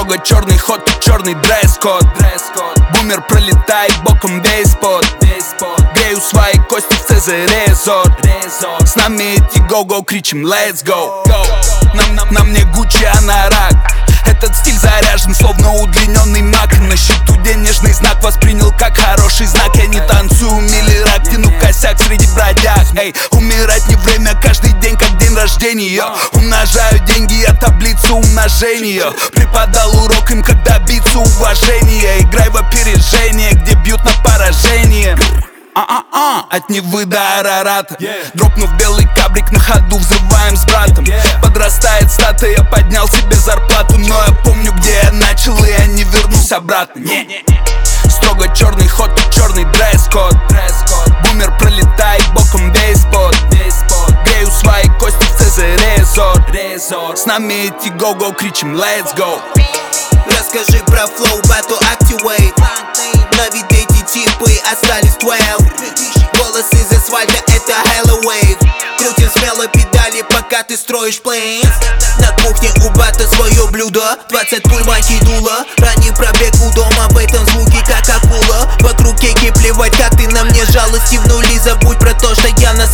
Строго черный ход и черный дресс-код. Бумер пролетает боком весь пот. Грею свои кости в ЦЗ Резор. С нами эти go-go, кричим let's go. На мне Гуччи, анорак. Этот стиль заряжен, словно удлиненный мак. На счету денежный знак воспринял как хороший знак. Я не танцую милли-рак, тяну косяк среди бродяг. Эй, умирать не время, каждый день как день рождения. Умножаю деньги, я таблицу умножения. Преподал урок им, как добиться уважения. Играй в опережение, где бьют на поражение. От Невы до Арарата. Дропнув белый кабрик, на ходу взрываем с братом. Подрастает стата, я поднял себе зарплату. Но я помню, где я начал, и я не вернусь обратно. Строго черный ход и черный дресс-код. Бумер пролетает боком весь пот. Грею свои кости в ЦЗ Резор. С нами эти go-go, кричим let's go. Расскажи про flow, battle activate. Но ведь эти типы остались 12. Голос из асфальта, это Hello Wave. Крутим смело педали, пока ты строишь плейнс. На кухне у бата свое блюдо. 20 пуль, мать и дуло. Ранний пробег у дома, в этом звуке как акула. Вокруг кейки плевать, как ты на мне жалости в нули. Забудь про то, что я нас...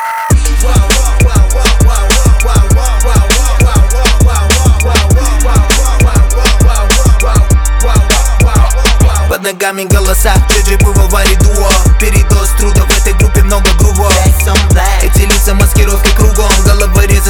Под ногами голоса, Джеджи бывал в варе дуо. Передоз труда, в этой группе много грувов. Эти лица маскировки кругом, головорезы